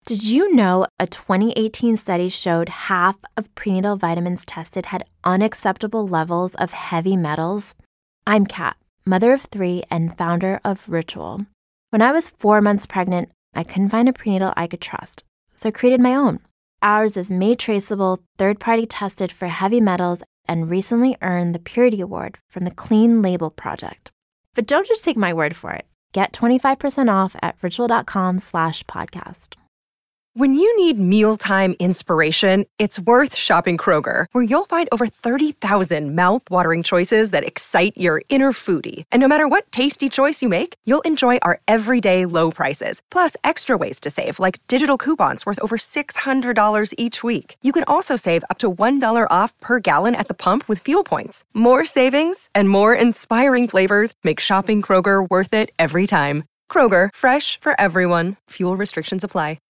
Did you know a 2018 study showed half of prenatal vitamins tested had unacceptable levels of heavy metals? I'm Kat, mother of 3 and founder of Ritual. When I was 4 months pregnant, I couldn't find a prenatal I could trust, so I created my own. Ours is made traceable, third-party tested for heavy metals, and recently earned the Purity Award from the Clean Label Project. But don't just take my word for it. Get 25% off at ritual.com/podcast. When you need mealtime inspiration, it's worth shopping Kroger, where you'll find over 30,000 mouth-watering choices that excite your inner foodie. And no matter what tasty choice you make, you'll enjoy our everyday low prices, plus extra ways to save, like digital coupons worth over $600 each week. You can also save up to $1 off per gallon at the pump with fuel points. More savings and more inspiring flavors make shopping Kroger worth it every time. Kroger, fresh for everyone. Fuel restrictions apply.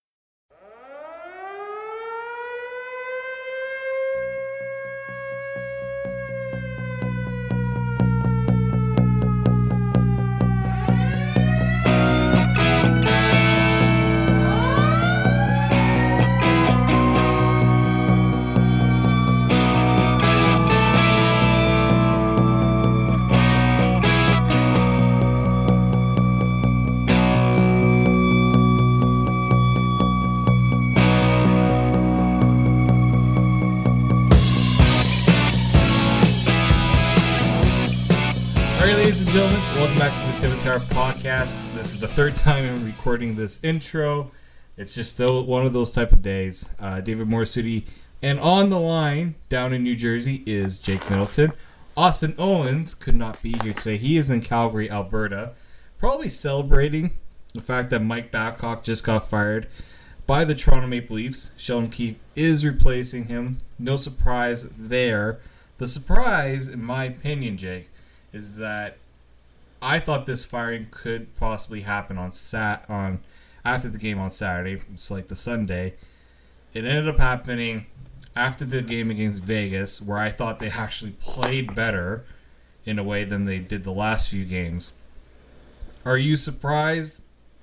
Gentlemen, welcome back to the Tip of the Tower podcast. This is the third time I'm recording this intro. It's just one of those type of days. David Morisuti, and on the line down in New Jersey is Jake Middleton. Austin Owens could not be here today. He is in Calgary, Alberta, probably celebrating the fact that Mike Babcock just got fired by the Toronto Maple Leafs. Sheldon Keefe is replacing him. No surprise there. The surprise, in my opinion, Jake, is that I thought this firing could possibly happen on after the game on Saturday. It's like the Sunday. It ended up happening after the game against Vegas, where I thought they actually played better in a way than they did the last few games. Are you surprised?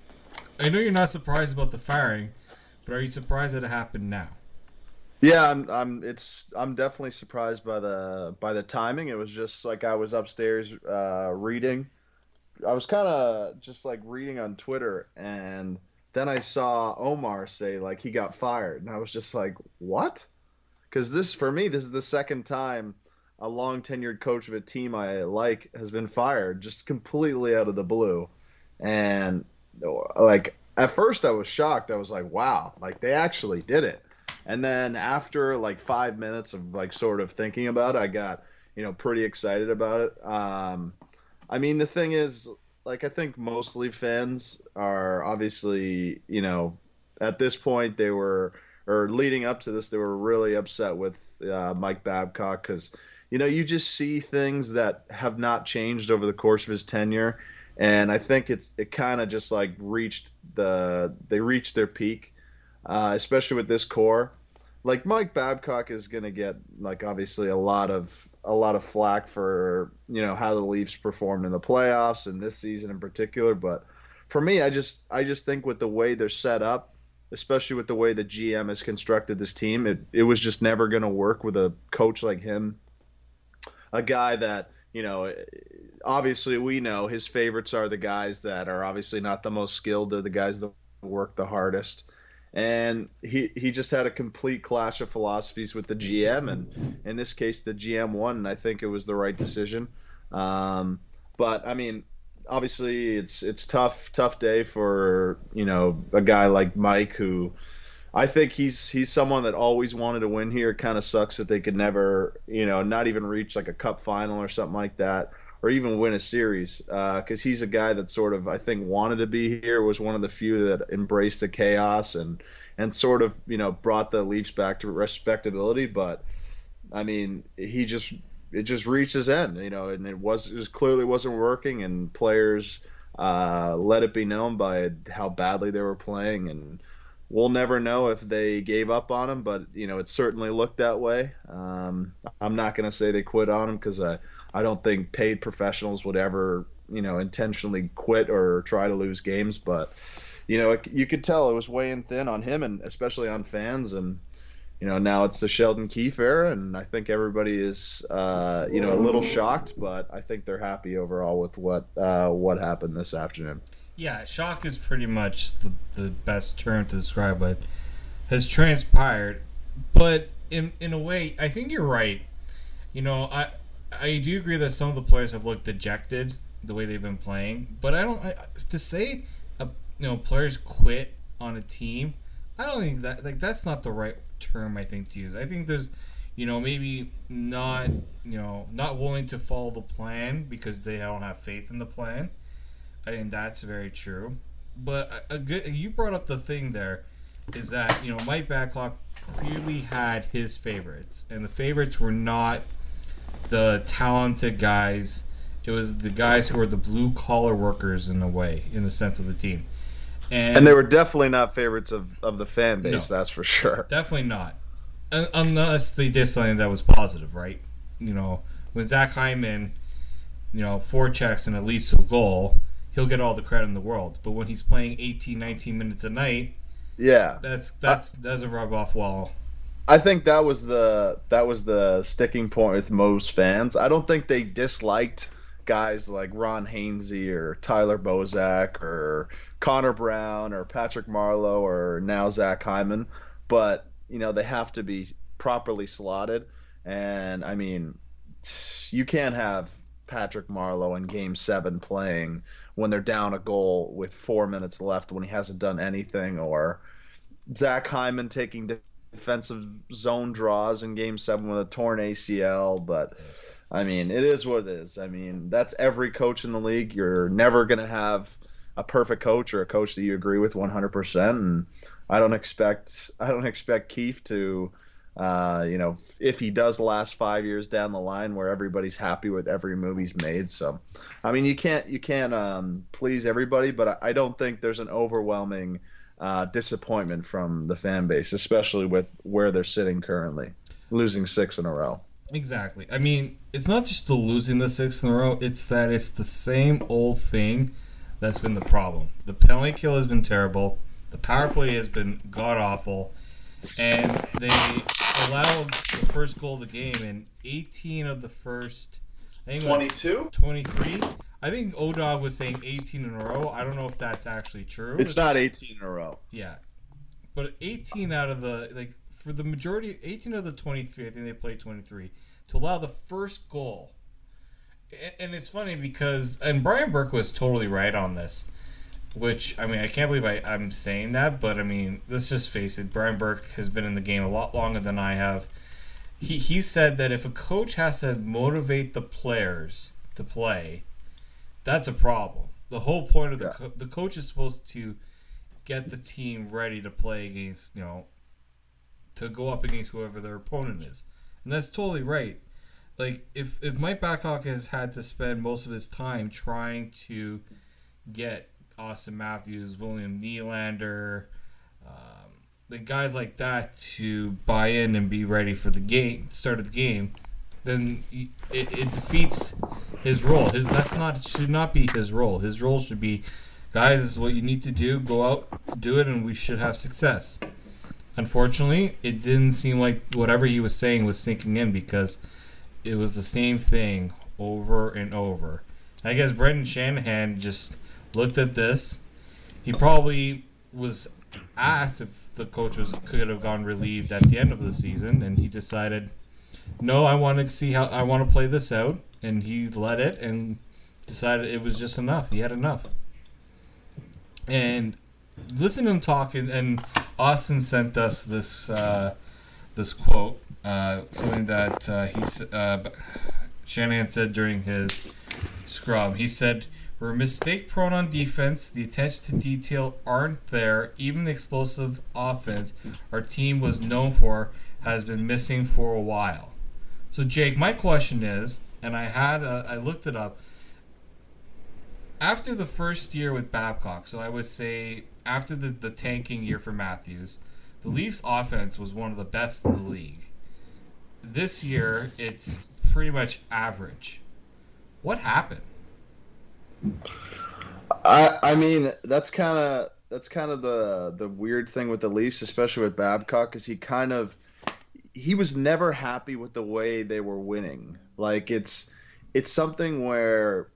I know you're not surprised about the firing, but are you surprised that it happened now? Yeah, I'm definitely surprised by the timing. It was just like I was upstairs reading. I was kind of just like reading on Twitter, and then I saw Omar say like he got fired, and I was just like, what? Because this is the second time a long tenured coach of a team I like has been fired, just completely out of the blue. And like at first I was shocked. I was like, wow, like they actually did it. And then after like 5 minutes of like sort of thinking about it, I got, pretty excited about it. I mean, the thing is, like, I think most Leaf fans are obviously, at this point leading up to this, they were really upset with Mike Babcock because, you just see things that have not changed over the course of his tenure. And I think it kind of just like they reached their peak, especially with this core. Like Mike Babcock is going to get like obviously a lot of flack for how the Leafs performed in the playoffs and this season in particular, but for me I just think with the way they're set up, especially with the way the GM has constructed this team, it was just never going to work with a coach like him, a guy that obviously we know his favorites are the guys that are obviously not the most skilled, they're the guys that work the hardest. And he just had a complete clash of philosophies with the GM, and in this case, the GM won, and I think it was the right decision. But I mean, obviously, it's tough day for a guy like Mike, who I think he's someone that always wanted to win here. It kind of sucks that they could never not even reach like a cup final or something like that, or even win a series, because he's a guy that sort of, I think, wanted to be here, was one of the few that embraced the chaos and sort of, brought the Leafs back to respectability. But, I mean, it just reached his end, and it clearly wasn't working, and players let it be known by how badly they were playing, and we'll never know if they gave up on him, but, it certainly looked that way. I'm not going to say they quit on him because I don't think paid professionals would ever, intentionally quit or try to lose games. But, you could tell it was weighing thin on him and especially on fans. And now it's the Sheldon Keefe era, and I think everybody is, a little shocked, but I think they're happy overall with what happened this afternoon. Yeah, shock is pretty much the best term to describe what has transpired. But in a way, I think you're right. I do agree that some of the players have looked dejected the way they've been playing, but to say players quit on a team, I don't think that's not the right term I think to use. I think there's maybe not willing to follow the plan because they don't have faith in the plan. I think that's very true. But you brought up the thing there is that Mike Babcock clearly had his favorites, and the favorites were not the talented guys. It was the guys who were the blue collar workers in a way, in the sense of the team. And they were definitely not favorites of the fan base, no, that's for sure. Definitely not. Unless they did something that was positive, right? When Zach Hyman, forechecks and at least a goal, he'll get all the credit in the world. But when he's playing 18, 19 minutes a night, yeah, that doesn't rub off well. I think that was the sticking point with most fans. I don't think they disliked guys like Ron Hainsey or Tyler Bozak or Connor Brown or Patrick Marleau or now Zach Hyman, but they have to be properly slotted. And I mean, you can't have Patrick Marleau in Game 7 playing when they're down a goal with 4 minutes left when he hasn't done anything, or Zach Hyman taking defensive zone draws in Game 7 with a torn ACL. But I mean, it is what it is. I mean, that's every coach in the league. You're never going to have a perfect coach or a coach that you agree with 100%. And I don't expect Keefe to, if he does last 5 years down the line where everybody's happy with every move he's made. So, I mean, you can't please everybody, but I don't think there's an overwhelming disappointment from the fan base, especially with where they're sitting currently, losing 6 in a row. Exactly. I mean, it's not just the losing the 6 in a row, it's that it's the same old thing that's been the problem. The penalty kill has been terrible. The power play has been god-awful. And they allowed the first goal of the game in 18 of the first... 22? 23? I think O-Dog was saying 18 in a row. I don't know if that's actually true. It's not 18 in a row. Yeah. But 18 out of the... for the majority... 18 of the 23, I think they played 23. To allow the first goal... And it's funny because, and Brian Burke was totally right on this, which, I mean, I can't believe I'm saying that, but I mean, let's just face it, Brian Burke has been in the game a lot longer than I have. He said that if a coach has to motivate the players to play, that's a problem. The whole point of the coach is supposed to get the team ready to play against, to go up against whoever their opponent is. And that's totally right. Like, if Mike Babcock has had to spend most of his time trying to get Austin Matthews, William Nylander, the guys like that to buy in and be ready for the start of the game, then it defeats his role. Should not be his role. His role should be, guys, this is what you need to do. Go out, do it, and we should have success. Unfortunately, it didn't seem like whatever he was saying was sinking in because it was the same thing over and over. I guess Brendan Shanahan just looked at this. He probably was asked if the coach could have gone relieved at the end of the season, and he decided, no, I want to see how I want to play this out, and he let it and decided it was just enough. He had enough. And listen to him talk, and Austin sent us this quote. Something that Shanahan said during his scrum. He said, "We're mistake-prone on defense. The attention to detail aren't there. Even the explosive offense our team was known for has been missing for a while." So, Jake, my question is, and I looked it up. After the first year with Babcock, so I would say after the tanking year for Matthews, the Leafs' offense was one of the best in the league. This year, it's pretty much average. What happened? I mean, that's kind of that's kind of the weird thing with the Leafs, especially with Babcock, is he was never happy with the way they were winning. Like it's something where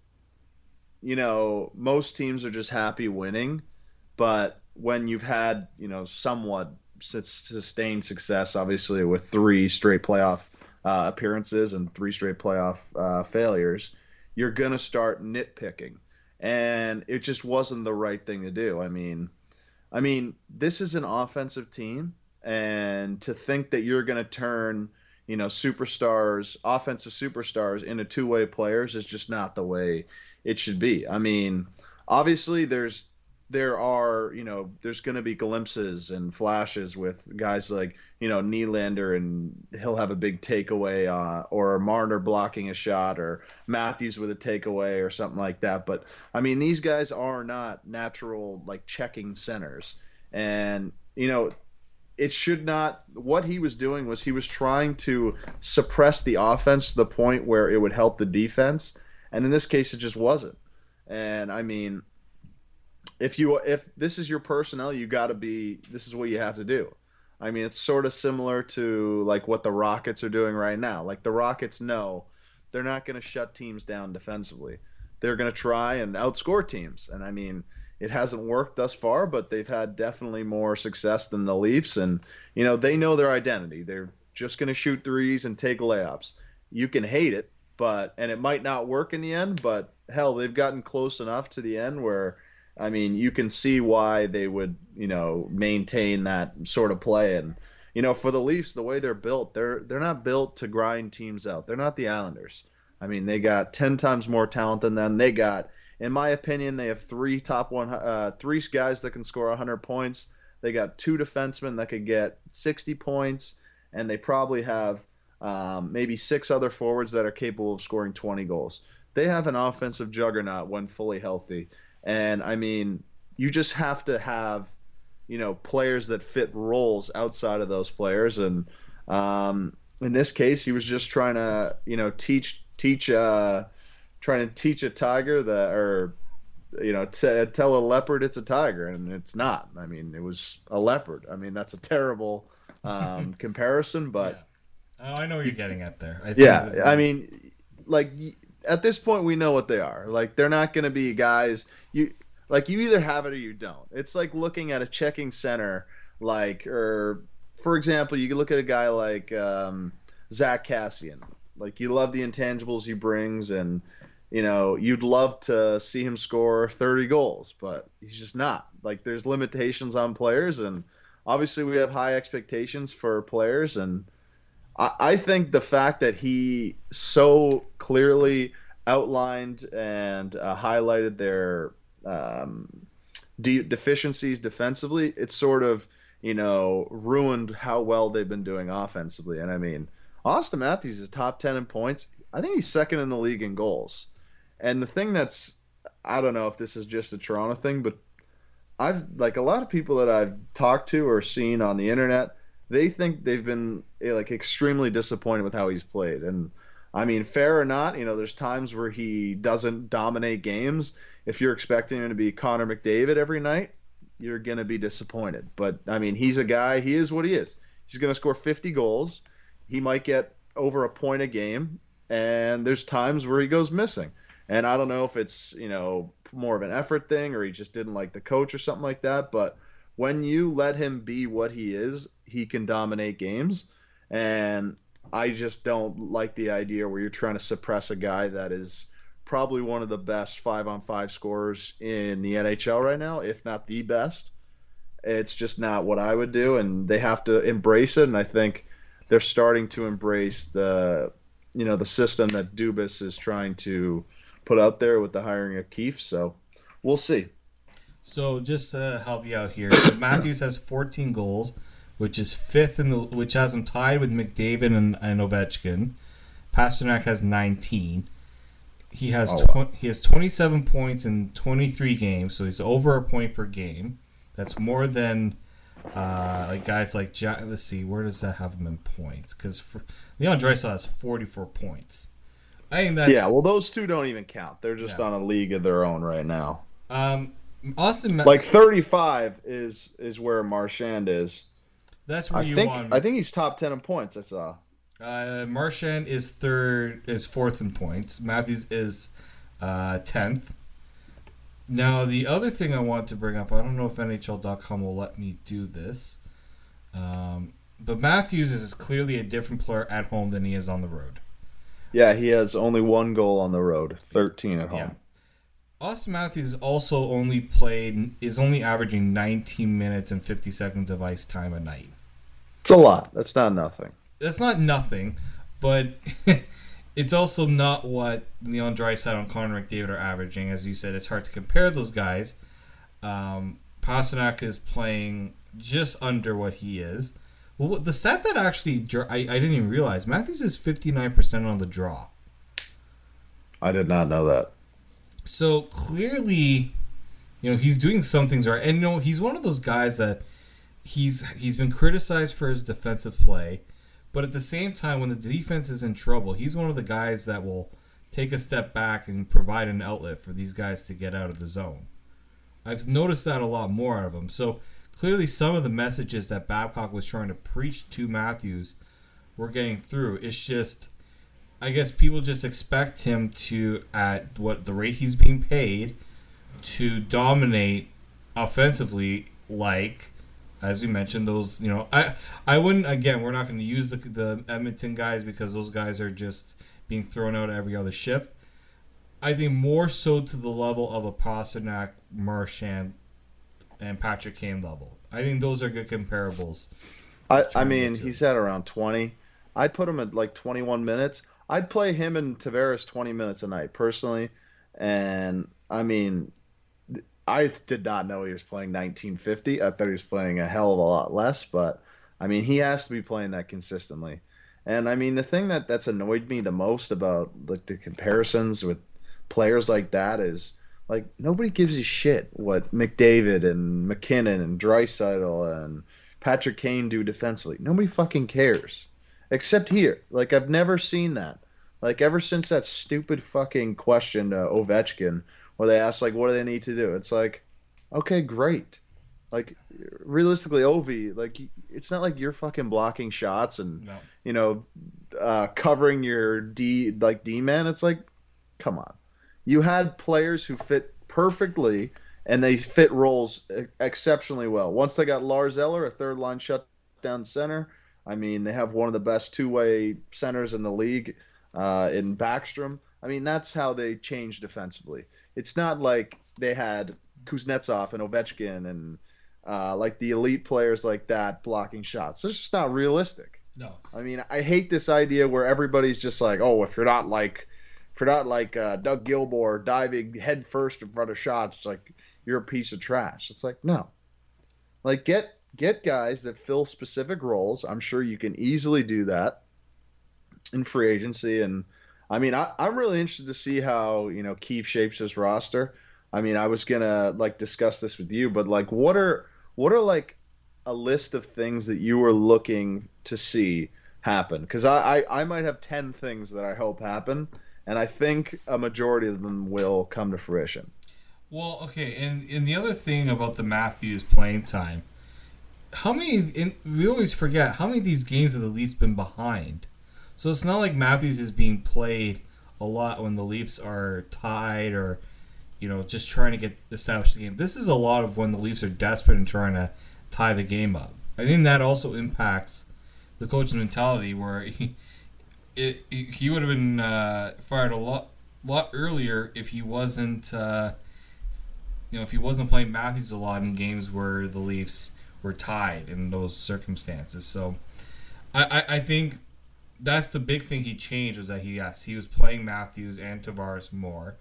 most teams are just happy winning, but when you've had somewhat sustained success, obviously with three straight playoff appearances and three straight playoff failures, you're gonna start nitpicking, and it just wasn't the right thing to do. I mean, this is an offensive team, and to think that you're going to turn, superstars, offensive superstars into two-way players is just not the way it should be. I mean, obviously there's going to be glimpses and flashes with guys like, Nylander, and he'll have a big takeaway, or Marner blocking a shot, or Matthews with a takeaway or something like that. But I mean, these guys are not natural, like, checking centers. And, it should not, what he was doing was he was trying to suppress the offense to the point where it would help the defense. And in this case, it just wasn't. And I mean, if this is your personnel, this is what you have to do. I mean, it's sort of similar to like what the Rockets are doing right now. Like, the Rockets know they're not going to shut teams down defensively. They're going to try and outscore teams. And I mean, it hasn't worked thus far, but they've had definitely more success than the Leafs. And, they know their identity. They're just going to shoot threes and take layups. You can hate it, and it might not work in the end, but hell, they've gotten close enough to the end where, I mean, you can see why they would, maintain that sort of play. And, for the Leafs, the way they're built, they're not built to grind teams out. They're not the Islanders. I mean, they got 10 times more talent than them. They got, in my opinion, they have three guys that can score 100 points. They got two defensemen that could get 60 points, and they probably have maybe six other forwards that are capable of scoring 20 goals. They have an offensive juggernaut when fully healthy. And I mean, you just have to have, players that fit roles outside of those players. And in this case, he was just trying to, trying to teach a tiger that, or, tell a leopard it's a tiger, and it's not. I mean, it was a leopard. I mean, that's a terrible comparison, but yeah. Oh, I know what you're getting at there. I mean, like, at this point, we know what they are. Like, they're not going to be guys. You either have it or you don't. It's like looking at a checking center, or for example, you can look at a guy like Zach Kassian. Like, you love the intangibles he brings, and you'd love to see him score 30 goals, but he's just not. Like, there's limitations on players, and obviously we have high expectations for players, and I think the fact that he so clearly outlined and highlighted their deficiencies defensively, it sort of, ruined how well they've been doing offensively. And I mean, Auston Matthews is top 10 in points. I think he's second in the league in goals. And the thing I don't know if this is just a Toronto thing, but a lot of people that I've talked to or seen on the internet, they think they've been extremely disappointed with how he's played. And I mean, fair or not, there's times where he doesn't dominate games. If you're expecting him to be Connor McDavid every night, you're going to be disappointed. But I mean, he's a guy, he is what he is. He's going to score 50 goals. He might get over a point a game, and there's times where he goes missing. And I don't know if it's, more of an effort thing, or he just didn't like the coach or something like that. But when you let him be what he is, he can dominate games. And I just don't like the idea where you're trying to suppress a guy that is probably one of the best 5-on-5 scorers in the NHL right now, if not the best. It's just not what I would do, and they have to embrace it. And I think they're starting to embrace the system that Dubas is trying to put out there with the hiring of Keefe. So we'll see. So just to help you out here, so Matthews has 14 goals, which is fifth which has him tied with McDavid and Ovechkin. Pasternak has 19. He has he has 27 points in 23 games, so he's over a point per game. That's more than guys like let's see, where does that have him in points? Because Leon Draisaitl has 44 points. I think that's well, those two don't even count. They're just on a league of their own right now. Like 35 is where Marchand is. That's where I think he's top 10 in points. I saw. Marchand is fourth in points. Matthews is 10th. Now, the other thing I want to bring up, I don't know if NHL.com will let me do this, but Matthews is clearly a different player at home than he is on the road. Yeah, he has only 1 goal on the road, 13 at home. Yeah. Auston Matthews only averaging 19 minutes and 50 seconds of ice time a night. It's a lot. That's not nothing. That's not nothing, but it's also not what Leon Draisaitl and Connor McDavid are averaging. As you said, it's hard to compare those guys. Pastrnak is playing just under what he is. Well, the stat that actually I didn't even realize, Matthews is 59% on the draw. I did not know that. So clearly, he's doing some things right. And he's one of those guys that he's been criticized for his defensive play. But at the same time, when the defense is in trouble, he's one of the guys that will take a step back and provide an outlet for these guys to get out of the zone. I've noticed that a lot more out of him. So clearly some of the messages that Babcock was trying to preach to Matthews were getting through. It's just, I guess people just expect him to, at what the rate he's being paid, to dominate offensively like... As we mentioned, those, I wouldn't, again, we're not going to use the Edmonton guys because those guys are just being thrown out every other shift. I think more so to the level of a Pastrnak, Marchand, and Patrick Kane level. I think those are good comparables. I mean, he's at around 20. I'd put him at like 21 minutes. I'd play him and Tavares 20 minutes a night, personally. And, I mean... I did not know he was playing 1950. I thought he was playing a hell of a lot less, but I mean, he has to be playing that consistently. And I mean, the thing that's annoyed me the most about like the comparisons with players like that is like nobody gives a shit what McDavid and McKinnon and Draisaitl and Patrick Kane do defensively. Nobody fucking cares, except here. Like I've never seen that. Like ever since that stupid fucking question to Ovechkin. Where they ask, like, what do they need to do? It's like, okay, great. Like, realistically, Ovi, like, it's not like you're fucking blocking shots and, covering your D-man. It's like, come on. You had players who fit perfectly, and they fit roles exceptionally well. Once they got Lars Eller, a third-line shutdown center, I mean, they have one of the best two-way centers in the league in Backstrom. I mean, that's how they changed defensively. It's not like they had Kuznetsov and Ovechkin and like the elite players like that blocking shots. It's just not realistic. No. I mean, I hate this idea where everybody's just like, oh, if you're not like Doug Gilmour diving head first in front of shots, it's like you're a piece of trash. It's like, no. Like get guys that fill specific roles. I'm sure you can easily do that in free agency. And I mean, I'm really interested to see how, Keefe shapes his roster. I mean, I was going to like discuss this with you, but like, what are like a list of things that you were looking to see happen? Cause I might have 10 things that I hope happen. And I think a majority of them will come to fruition. Well, okay. And the other thing about the Matthews playing time, we always forget how many of these games have the Leafs been behind. So it's not like Matthews is being played a lot when the Leafs are tied or, just trying to get established the game. This is a lot of when the Leafs are desperate and trying to tie the game up. I think that also impacts the coach's mentality where he would have been fired a lot earlier if he wasn't, if he wasn't playing Matthews a lot in games where the Leafs were tied in those circumstances. So I think that's the big thing he changed was that he was playing Matthews and Tavares more.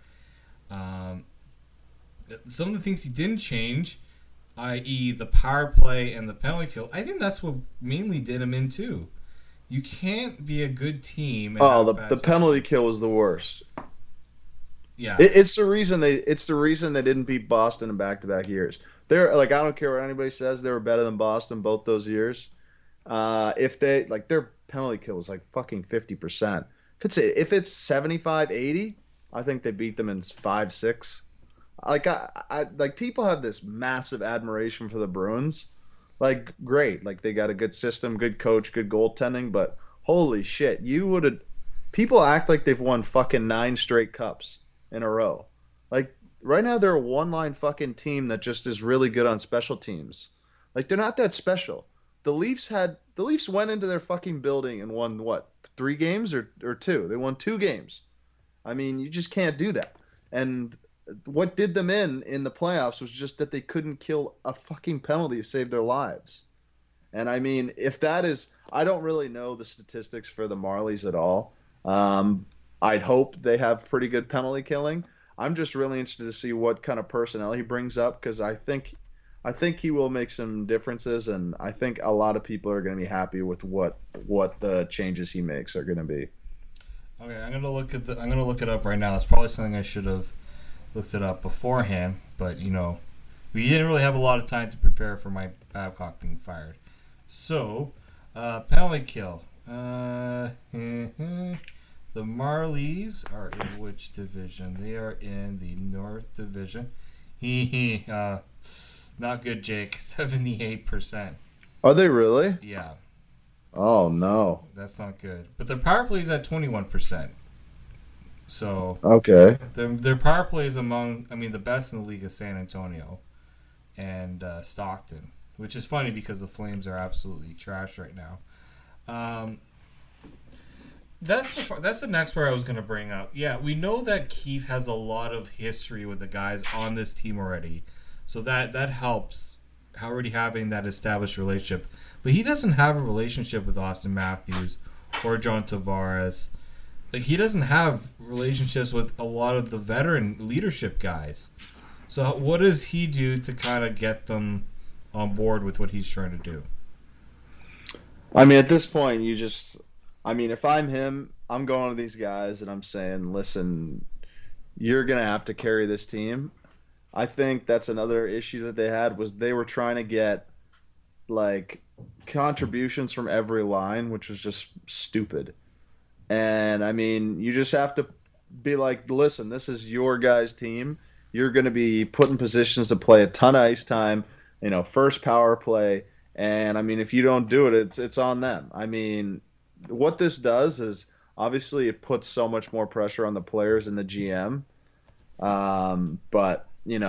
Some of the things he didn't change, i.e. the power play and the penalty kill, I think that's what mainly did him in too. You can't be a good team. The penalty kill was the worst. Yeah, it's the reason they didn't beat Boston in back-to-back years. They're like, I don't care what anybody says, they were better than Boston both those years. If they their penalty kill was like fucking 50%. If it's 75-80, I think they beat them in 5-6. like people have this massive admiration for the Bruins. Like, great, like they got a good system, good coach, good goaltending, but holy shit, you would have. People act like they've won fucking 9 straight cups in a row. Like right now, they're a one-line fucking team that just is really good on special teams. Like they're not that special. The Leafs went into their fucking building and won what, 3 games or 2? They won 2 games. I mean, you just can't do that. And what did them in the playoffs was just that they couldn't kill a fucking penalty to save their lives. And I mean, if that is, I don't really know the statistics for the Marlies at all. I'd hope they have pretty good penalty killing. I'm just really interested to see what kind of personnel he brings up, because I think he will make some differences, and I think a lot of people are going to be happy with what the changes he makes are going to be. Okay, I'm gonna look it up right now. It's probably something I should have looked it up beforehand, but we didn't really have a lot of time to prepare for my Babcock being fired. So, penalty kill. The Marlies are in which division? They are in the North Division. Not good, Jake. 78%. Are they really? Yeah. Oh no. That's not good. But their power play is at 21%. So okay. Their power play is among, the best in the league is San Antonio and Stockton, which is funny because the Flames are absolutely trash right now. That's the next part I was going to bring up. Yeah, we know that Keefe has a lot of history with the guys on this team already, so that helps already having that established relationship. But he doesn't have a relationship with Austin Matthews or John Tavares. Like, he doesn't have relationships with a lot of the veteran leadership guys. So what does he do to kind of get them on board with what he's trying to do? I mean, at this point, if I'm him, I'm going to these guys and I'm saying, listen, you're going to have to carry this team. I think that's another issue that they had, was they were trying to get, like, contributions from every line, which was just stupid. And, I mean, you just have to be like, listen, this is your guys' team. You're going to be put in positions to play a ton of ice time, first power play. And, I mean, if you don't do it, it's on them. I mean, what this does is, obviously, it puts so much more pressure on the players and the GM. But,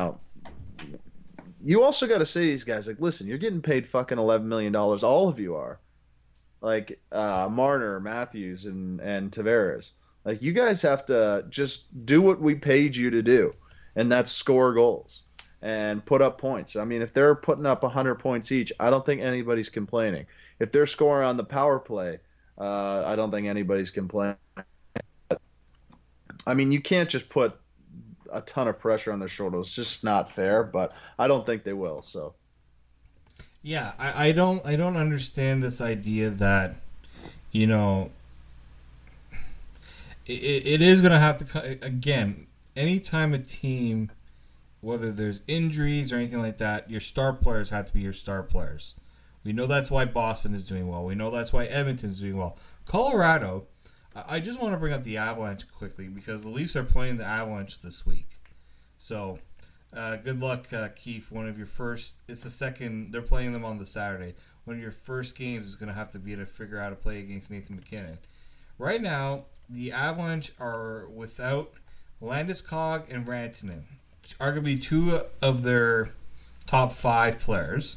you also got to say to these guys, like, listen, you're getting paid fucking $11 million. All of you are. Like, Marner, Matthews, and Tavares. Like, you guys have to just do what we paid you to do, and that's score goals and put up points. I mean, if they're putting up 100 points each, I don't think anybody's complaining. If they're scoring on the power play, I don't think anybody's complaining. I mean, you can't just put a ton of pressure on their shoulders. It's just not fair, but I don't think they will. So, yeah, I don't understand this idea that, it is going to have to, again, anytime a team, whether there's injuries or anything like that, your star players have to be your star players. We know that's why Boston is doing well. We know that's why Edmonton's doing well. Colorado, I just want to bring up the Avalanche quickly because the Leafs are playing the Avalanche this week. So, good luck, Keefe. One of your first, it's the second, they're playing them on the Saturday. One of your first games is going to have to be to figure out how to play against Nathan MacKinnon. Right now, the Avalanche are without Landeskog and Rantanen, arguably 2 of their top 5 players.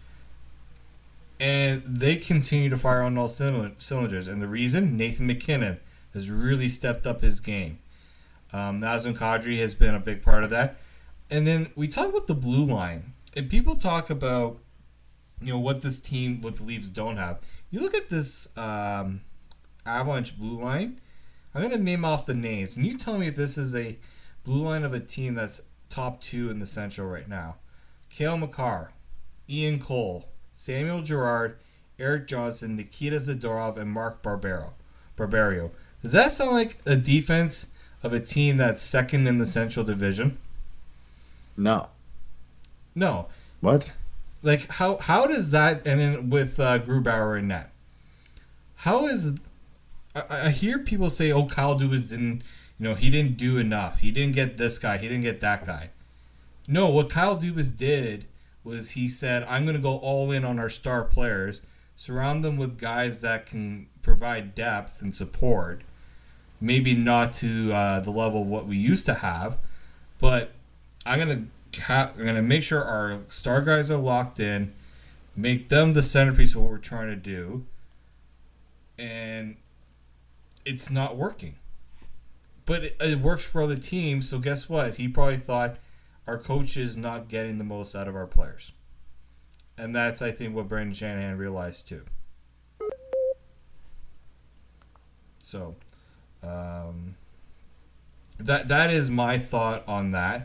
And they continue to fire on all cylinders. And the reason, Nathan MacKinnon has really stepped up his game. Nazem Kadri has been a big part of that. And then we talk about the blue line. And people talk about, what this team, what the Leafs don't have. You look at this Avalanche blue line. I'm going to name off the names. And you tell me if this is a blue line of a team that's top 2 in the Central right now. Cale Makar, Ian Cole, Samuel Girard, Eric Johnson, Nikita Zadorov, and Mark Barberio. Does that sound like a defense of a team that's second in the Central Division? No. What? Like, how does that, and then with Grubauer in net, how is, I hear people say, Kyle Dubas didn't, he didn't do enough. He didn't get this guy. He didn't get that guy. No, what Kyle Dubas did was he said, I'm going to go all in on our star players, surround them with guys that can provide depth and support. Maybe not to the level of what we used to have, but I'm gonna make sure our star guys are locked in, make them the centerpiece of what we're trying to do, and it's not working. But it works for other teams, so guess what? He probably thought our coach is not getting the most out of our players. And that's, I think, what Brendan Shanahan realized too. So, that is my thought on that.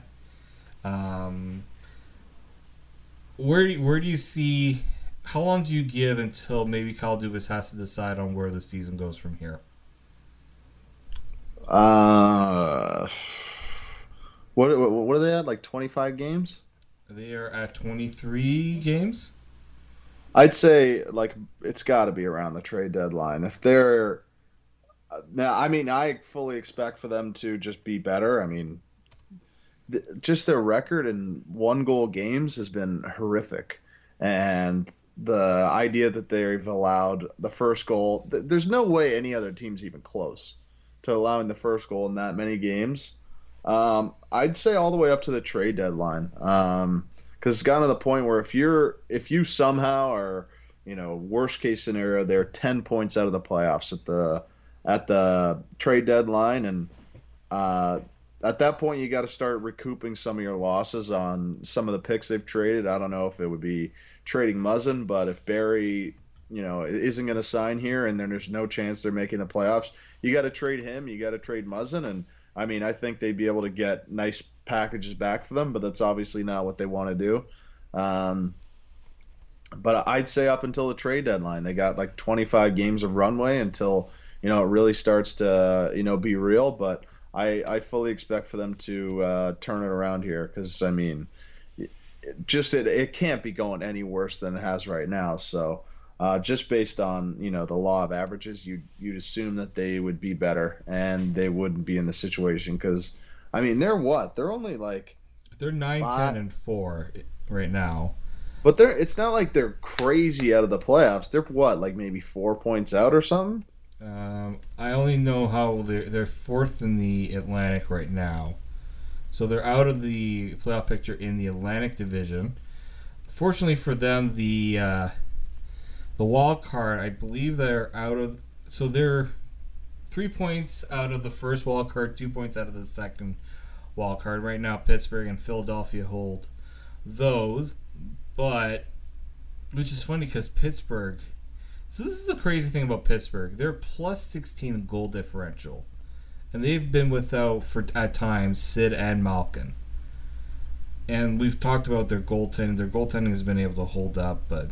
Where do you see? How long do you give until maybe Kyle Dubas has to decide on where the season goes from here? What are they at? Like 25 games? They are at 23 games. I'd say like it's got to be around the trade deadline. If they're now, I mean, I fully expect for them to just be better. I mean, just their record in 1-goal games has been horrific, and the idea that they've allowed the first goal, there's no way any other team's even close to allowing the first goal in that many games. I'd say all the way up to the trade deadline, because it's gotten to the point where if you somehow are, worst case scenario, they're 10 points out of the playoffs at the trade deadline, and at that point you got to start recouping some of your losses on some of the picks they've traded. I don't know if it would be trading Muzzin, but if Barry, isn't going to sign here, and then there's no chance they're making the playoffs, you got to trade him. You got to trade Muzzin, and I mean, I think they'd be able to get nice packages back for them, but that's obviously not what they want to do. But I'd say up until the trade deadline, they got like 25 games of runway until, it really starts to, be real. But I fully expect for them to turn it around here because, I mean, it can't be going any worse than it has right now. So just based on, the law of averages, you'd assume that they would be better and they wouldn't be in the situation because, I mean, they're only like... They're 9-10-4 right now. But it's not like they're crazy out of the playoffs. They're like maybe 4 points out or something? I only know how they're fourth in the Atlantic right now. So they're out of the playoff picture in the Atlantic Division. Fortunately for them, the wild card, I believe they're out of... So they're 3 points out of the first wild card, 2 points out of the second wild card. Right now, Pittsburgh and Philadelphia hold those. But, which is funny because Pittsburgh... So this is the crazy thing about Pittsburgh. They're plus 16 goal differential. And they've been without, at times, Sid and Malkin. And we've talked about their goaltending. Their goaltending has been able to hold up, but...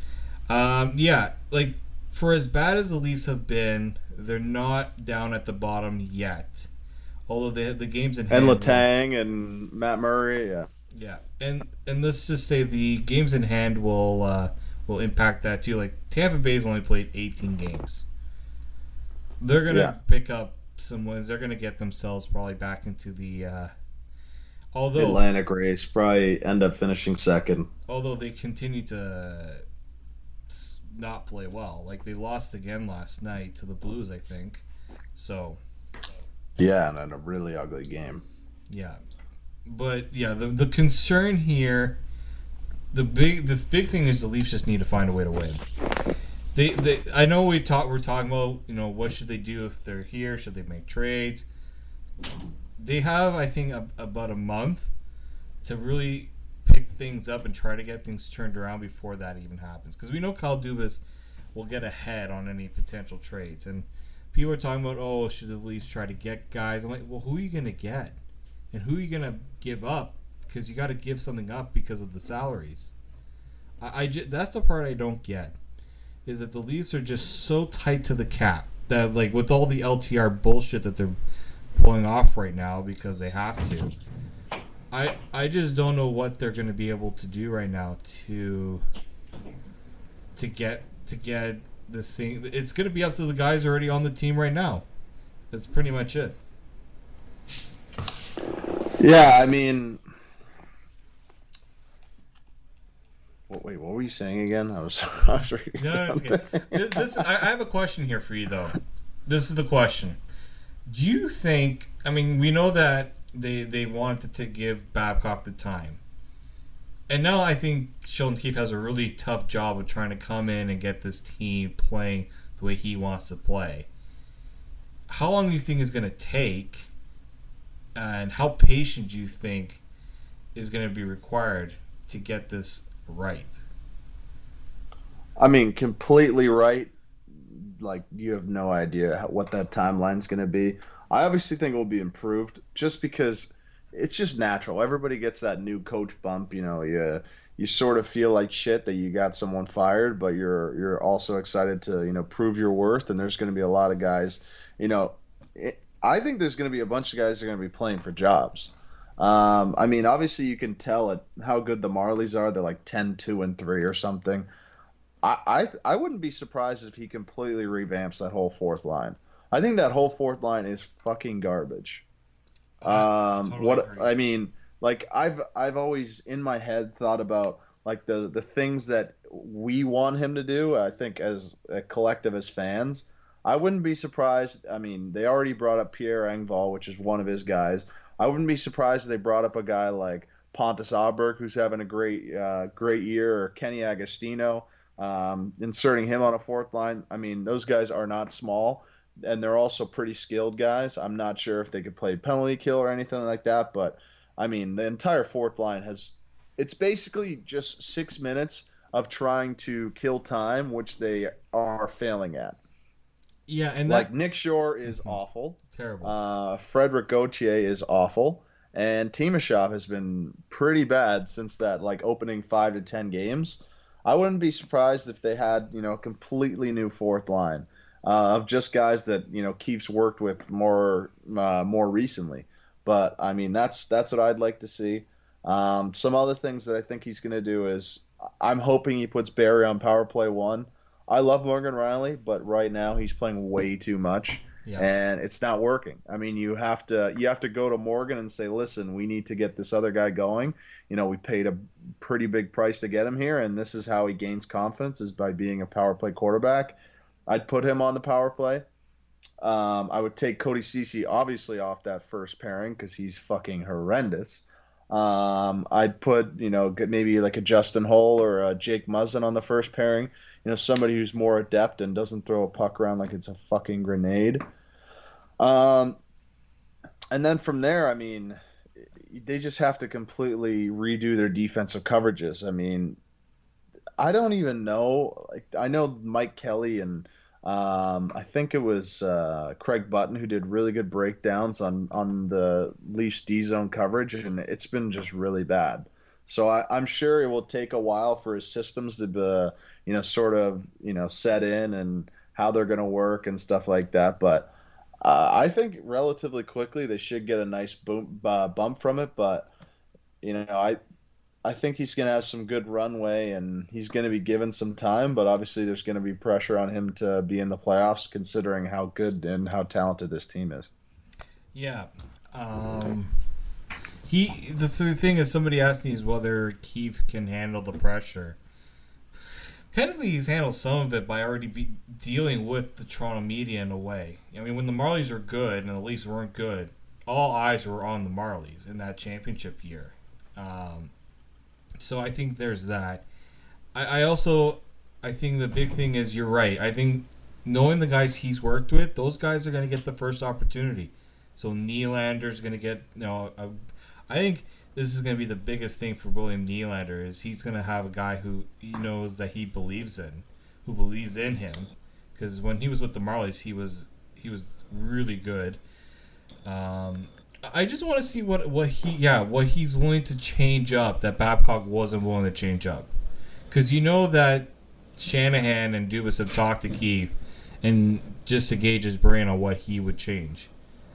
like, for as bad as the Leafs have been, they're not down at the bottom yet. Although the games in hand... And Letang and Matt Murray, yeah. Yeah, and let's just say the games in hand will impact that too. Like, Tampa Bay's only played 18 games. They're going to pick up some wins. They're going to get themselves probably back into the... Atlantic race, probably end up finishing second. Although they continue to... not play well. Like, they lost again last night to the Blues, I think. So, yeah, and in a really ugly game. Yeah, but yeah, the concern here, the big thing is the Leafs just need to find a way to win. They I know we're talking about, what should they do if they're here? Should they make trades? They have, I think, about a month to really pick things up and try to get things turned around before that even happens. Because we know Kyle Dubas will get ahead on any potential trades. And people are talking about, should the Leafs try to get guys? I'm like, well, who are you going to get? And who are you going to give up? Because you got to give something up because of the salaries. That's the part I don't get. Is that the Leafs are just so tight to the cap that, like, with all the LTR bullshit that they're pulling off right now because they have to, I just don't know what they're going to be able to do right now to get this thing. It's going to be up to the guys already on the team right now. That's pretty much it. Yeah, I mean, Wait, what were you saying again? I was reading No, it's good. I have a question here for you, though. This is the question. Do you think, I mean, we know that they wanted to give Babcock the time. And now I think Sheldon Keefe has a really tough job of trying to come in and get this team playing the way he wants to play. How long do you think it's going to take? And how patient do you think is going to be required to get this right? I mean, completely right. Like, you have no idea what that timeline's going to be. I obviously think it will be improved just because it's just natural. Everybody gets that new coach bump. You sort of feel like shit that you got someone fired, but you're also excited to prove your worth. And there's going to be a lot of guys. I think there's going to be a bunch of guys that are going to be playing for jobs. I mean, obviously you can tell how good the Marlies are. They're like 10-2-3 or something. I wouldn't be surprised if he completely revamps that whole fourth line. I think that whole fourth line is fucking garbage. Totally agree. I mean, like I've always in my head thought about like the things that we want him to do. I think as a collective as fans, I wouldn't be surprised. I mean, they already brought up Pierre Engvall, which is one of his guys. I wouldn't be surprised if they brought up a guy like Pontus Aberg, who's having a great year, or Kenny Agostino, inserting him on a fourth line. I mean, those guys are not small, and they're also pretty skilled guys. I'm not sure if they could play penalty kill or anything like that, but I mean, the entire fourth line it's basically just 6 minutes of trying to kill time, which they are failing at. Yeah, and like Nick Shore is awful. Terrible. Frederick Gauthier is awful, and Timashov has been pretty bad since that like opening 5 to 10 games. I wouldn't be surprised if they had a completely new fourth line of just guys that Keefe's worked with more recently. But I mean that's what I'd like to see. Some other things that I think he's going to do is I'm hoping he puts Barry on power play 1. I love Morgan Riley, but right now he's playing way too much, and it's not working. I mean, you have to go to Morgan and say, listen, we need to get this other guy going. We paid a pretty big price to get him here, and this is how he gains confidence, is by being a power play quarterback. I'd put him on the power play. I would take Cody Ceci obviously off that first pairing because he's fucking horrendous. I'd put maybe like a Justin Hull or a Jake Muzzin on the first pairing. Somebody who's more adept and doesn't throw a puck around like it's a fucking grenade. And then from there, I mean, they just have to completely redo their defensive coverages. I mean, I don't even know. Like, I know Mike Kelly and I think it was Craig Button who did really good breakdowns on the Leafs D-zone coverage, and it's been just really bad. So I'm sure it will take a while for his systems to set in and how they're going to work and stuff like that. But I think relatively quickly they should get a nice bump from it. But I think he's going to have some good runway and he's going to be given some time. But obviously there's going to be pressure on him to be in the playoffs, considering how good and how talented this team is. Yeah. The thing is, somebody asked me is whether Keefe can handle the pressure. Technically, he's handled some of it by already dealing with the Toronto media in a way. I mean, when the Marlies are good and the Leafs weren't good, all eyes were on the Marlies in that championship year. So I think there's that. I think the big thing is you're right. I think knowing the guys he's worked with, those guys are going to get the first opportunity. So Nylander's going to get, I think this is going to be the biggest thing for William Nylander is he's going to have a guy who he knows that he believes in, who believes in him. Because when he was with the Marlies, he was really good. I just want to see what he's willing to change up that Babcock wasn't willing to change up. Because that Shanahan and Dubas have talked to Keefe and just to gauge his brain on what he would change.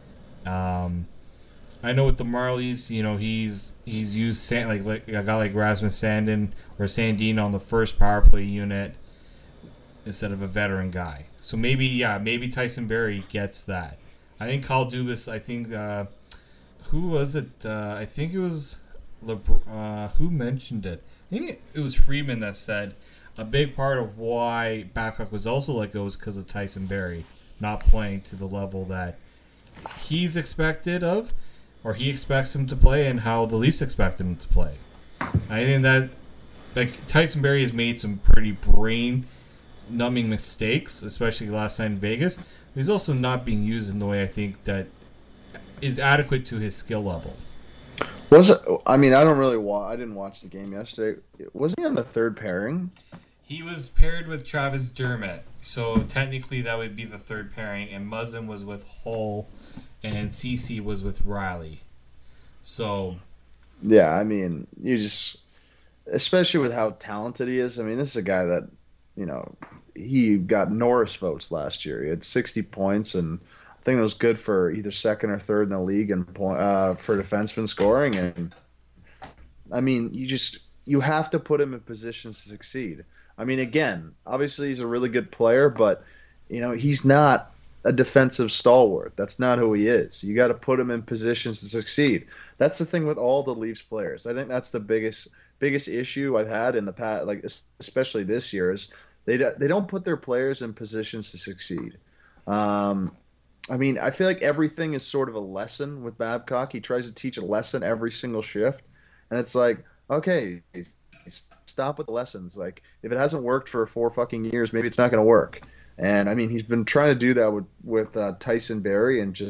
I know with the Marlies, he's used like a guy like Rasmus Sandin or Sandin on the first power play unit instead of a veteran guy. So maybe Tyson Barrie gets that. I think Kyle Dubas. I think who was it? I think it was who mentioned it. think it was Freeman that said a big part of why Babcock was also let go was because of Tyson Barrie not playing to the level that he's expected of, or he expects him to play, and how the Leafs expect him to play. I think that Tyson Barrie has made some pretty brain-numbing mistakes, especially last night in Vegas. He's also not being used in the way I think that is adequate to his skill level. I mean, I didn't watch the game yesterday. Was he on the third pairing? He was paired with Travis Dermott, so technically that would be the third pairing, and Muzzin was with Hull, and CC was with Riley. So, yeah, I mean, especially with how talented he is. I mean, this is a guy that, he got Norris votes last year. He had 60 points, and I think it was good for either second or third in the league and for defenseman scoring. And I mean, you have to put him in positions to succeed. I mean, again, obviously he's a really good player, but he's not a defensive stalwart. That's not who he is. You got to put him in positions to succeed. That's the thing with all the Leafs players. I think that's the biggest issue I've had in the past, like especially this year, is they don't put their players in positions to succeed. I mean, I feel like everything is sort of a lesson with Babcock. He tries to teach a lesson every single shift, and it's like, okay, stop with the lessons. Like, if it hasn't worked for 4 fucking years, maybe it's not going to work. And I mean, he's been trying to do that with Tyson Barrie, and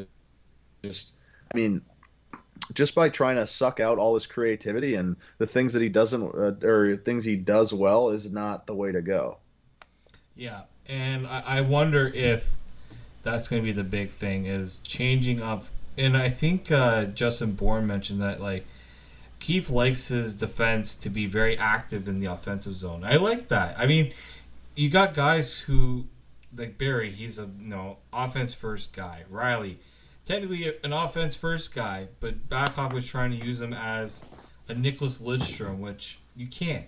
just by trying to suck out all his creativity and the things that he doesn't or things he does well is not the way to go. Yeah, and I wonder if that's going to be the big thing, is changing up. And I think Justin Bourne mentioned that, like, Keefe likes his defense to be very active in the offensive zone. I like that. I mean, you got guys who, like Barrie, he's a offense first guy. Riley, technically an offense first guy, but Babcock was trying to use him as a Nicholas Lidstrom, which you can't.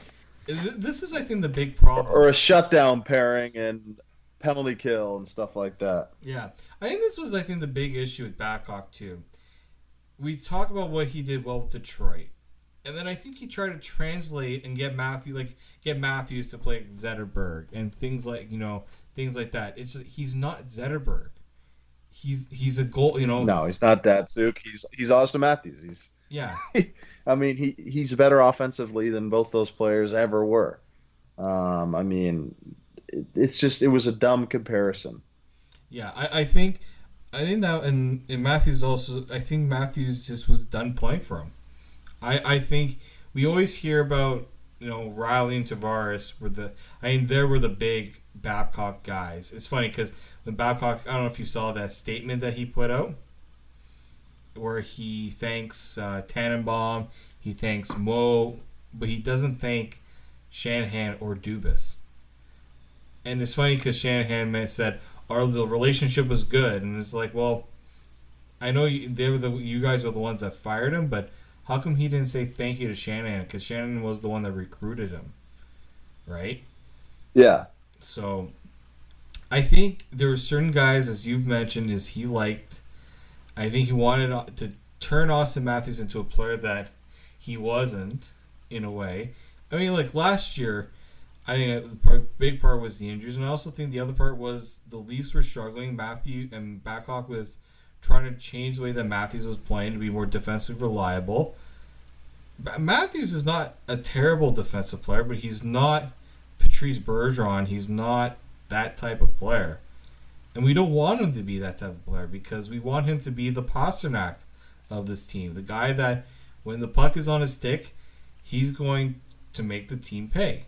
This is, I think, the big problem. Or a shutdown pairing and penalty kill and stuff like that. Yeah. I think this was, the big issue with Babcock, too. We talk about what he did well with Detroit. And then I think he tried to translate and get Matthews to play Zetterberg and things like that. He's not Zetterberg. He's a goal, No, he's not Datsuk. He's Austin Matthews. Yeah. I mean, he's better offensively than both those players ever were. I mean, it was a dumb comparison. Yeah, I think that, and Matthews also, I think Matthews just was done playing for him. I think we always hear about, Riley and Tavares were the big Babcock guys. It's funny because when Babcock, I don't know if you saw that statement that he put out, where he thanks Tannenbaum, he thanks Mo, but he doesn't thank Shanahan or Dubas. And it's funny because Shanahan said the relationship was good, and it's like, well, I know you guys were the ones that fired him, but how come he didn't say thank you to Shanahan? Because Shanahan was the one that recruited him, right? Yeah. So I think there were certain guys, as you've mentioned, he liked. I think he wanted to turn Austin Matthews into a player that he wasn't, in a way. I mean, like last year, I think a big part was the injuries, and I also think the other part was the Leafs were struggling. Babcock was trying to change the way that Matthews was playing to be more defensively reliable. Matthews is not a terrible defensive player, but he's not Patrice Bergeron. He's not that type of player. And we don't want him to be that type of player because we want him to be the Pasternak of this team. The guy that, when the puck is on his stick, he's going to make the team pay.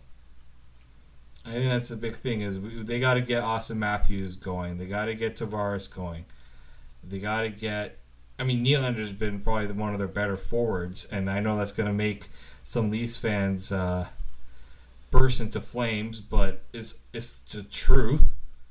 I think that's the big thing, is they got to get Austin Matthews going. They got to get Tavares going. They got to get... I mean, Nylander's been probably one of their better forwards, and I know that's going to make some Leafs fans burst into flames, but it's the truth.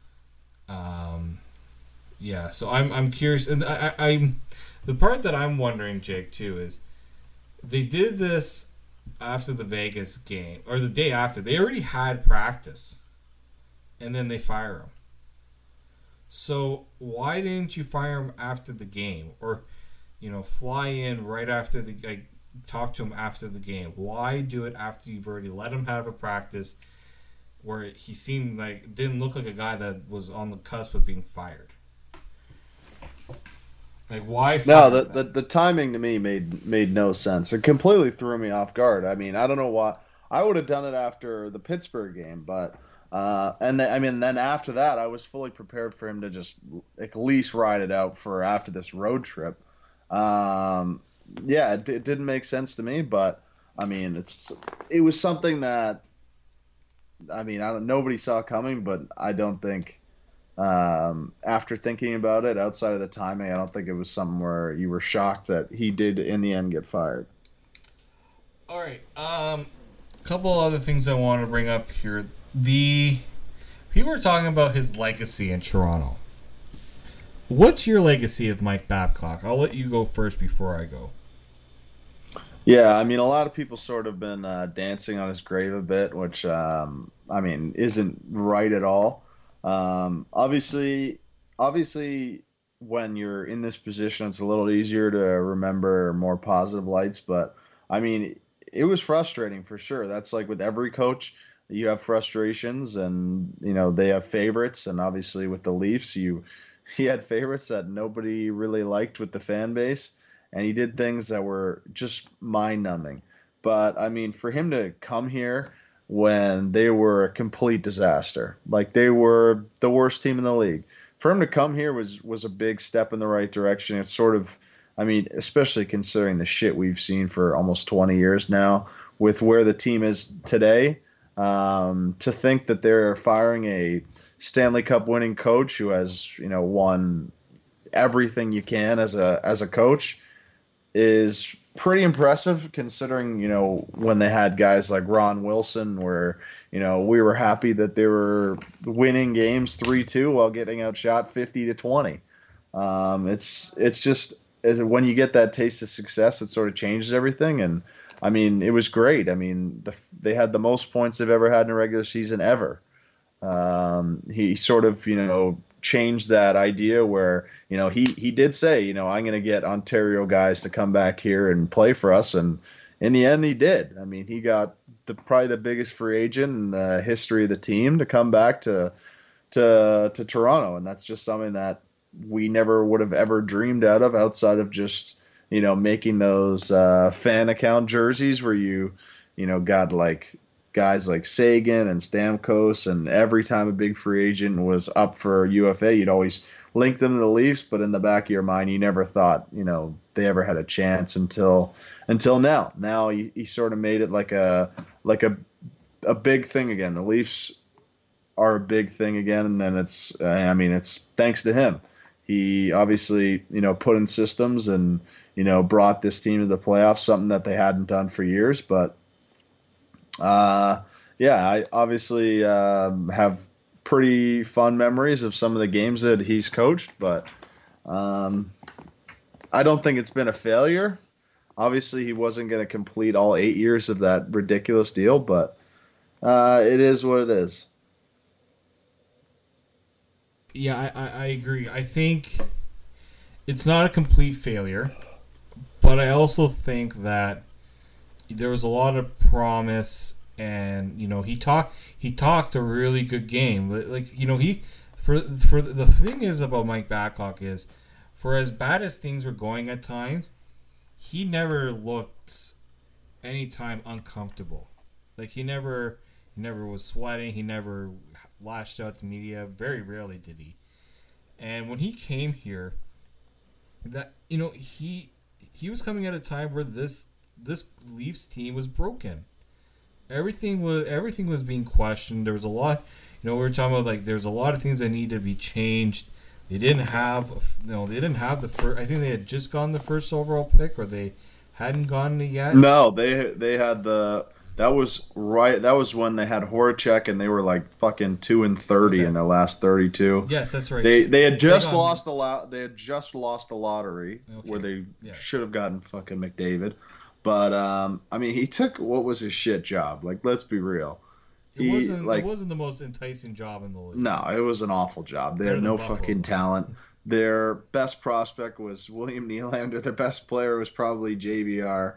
Yeah, so I'm curious, and I'm the part that I'm wondering, Jake, too, is they did this after the Vegas game, or the day after. They already had practice, and then they fire him. So why didn't you fire him after the game, or fly in right after talk to him after the game? Why do it after you've already let him have a practice where he seemed like didn't look like a guy that was on the cusp of being fired? Like, why? No, the timing to me made no sense. It completely threw me off guard. I mean, I don't know why. I would have done it after the Pittsburgh game, but then after that, I was fully prepared for him to just at least ride it out for after this road trip. Yeah, it didn't make sense to me, but I mean, it was something that nobody saw coming, but I don't think. After thinking about it, outside of the timing, I don't think it was something where you were shocked that he did in the end get fired. All right. Couple other things I want to bring up here. People are talking about his legacy in Toronto. What's your legacy of Mike Babcock? I'll let you go first before I go. Yeah, I mean, a lot of people sort of been dancing on his grave a bit, which isn't right at all. Obviously, when you're in this position, it's a little easier to remember more positive lights. But I mean, it was frustrating for sure. That's like with every coach, you have frustrations, and they have favorites. And obviously, with the Leafs, he had favorites that nobody really liked with the fan base, and he did things that were just mind-numbing. But I mean, for him to come here when they were a complete disaster, like they were the worst team in the league, for him to come here was a big step in the right direction. It's sort of, I mean, especially considering the shit we've seen for almost 20 years now with where the team is today, to think that they're firing a Stanley Cup winning coach who has, won everything you can as a coach is pretty impressive, considering, when they had guys like Ron Wilson, where, we were happy that they were winning games 3-2 while getting outshot 50-20. It's just when you get that taste of success, it sort of changes everything. And I mean, it was great. I mean, they had the most points they've ever had in a regular season ever. He sort of, changed that idea where, he did say, I'm going to get Ontario guys to come back here and play for us. And in the end, he did. I mean, he got probably the biggest free agent in the history of the team to come back to Toronto. And that's just something that we never would have ever dreamed outside of just, making those fan account jerseys where you got like guys like Sagan and Stamkos, and every time a big free agent was up for UFA, you'd always link them to the Leafs, but in the back of your mind, you never thought, they ever had a chance until now. Now he sort of made it like a big thing again. The Leafs are a big thing again, and then it's thanks to him. He obviously, put in systems and, brought this team to the playoffs, something that they hadn't done for years, but I obviously have pretty fun memories of some of the games that he's coached, but I don't think it's been a failure. Obviously, he wasn't going to complete all 8 years of that ridiculous deal, but it is what it is. Yeah, I agree. I think it's not a complete failure, but I also think that there was a lot of promise, and he talked a really good game. Like for the thing is about Mike Babcock is, for as bad as things were going at times, he never looked anytime uncomfortable. Like he never was sweating. He never lashed out to media. Very rarely did he. And when he came here, that he was coming at a time where this Leafs team was broken. Everything was being questioned. There was a lot, we were talking about, like, there's a lot of things that need to be changed. They didn't have the first. I think they had just gotten the first overall pick, or they hadn't gotten it yet. No, they had the. That was right. That was when they had Horacek, and they were like fucking 2-30 in their last 32. Yes, that's right. They had just lost the They had just lost the lottery, where they should have gotten fucking McDavid. But he took what was his shit job. Like, let's be real. It wasn't the most enticing job in the league. No, it was an awful job. They had no fucking talent. Their best prospect was William Nylander. Their best player was probably JVR.